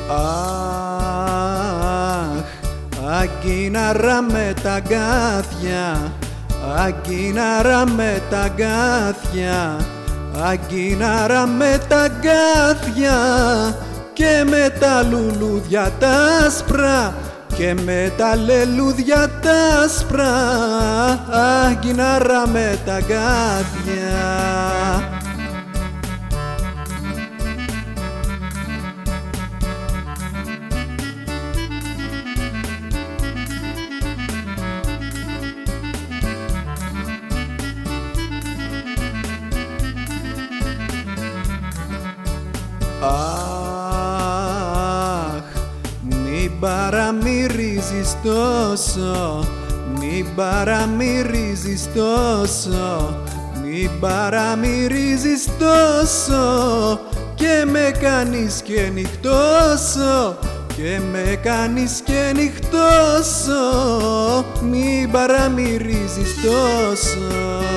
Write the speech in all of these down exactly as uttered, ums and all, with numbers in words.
Αχ, αγκίναρα με τα γκάθια, αγκίναρα με τα γκάθια, αγκίναρα με τα γκάθια και με τα λουλούδια τα άσπρα και με τα λελούδια τα άσπρα, αγκίναρα με τα γκάθια. Αχ, μην παραμυρίζεις τόσο, μην παραμυρίζεις τόσο, μην παραμυρίζεις τόσο και με κάνεις και νυχτώσω, και με κάνεις και νυχτώσω, μην παραμυρίζεις τόσο.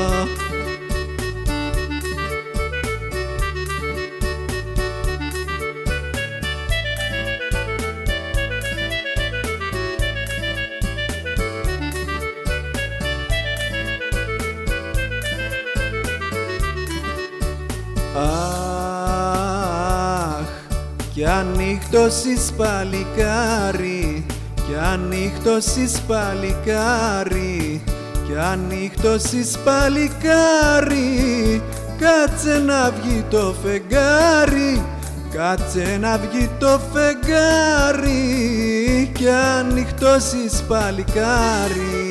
Αχ, κι ανύχτωσες παλικάρι, κι ανύχτωσες παλικάρι, κι ανύχτωσες παλικάρι, κάτσε να βγει το φεγγάρι, κάτσε να βγει το φεγγάρι, κι ανύχτωσες παλικάρι.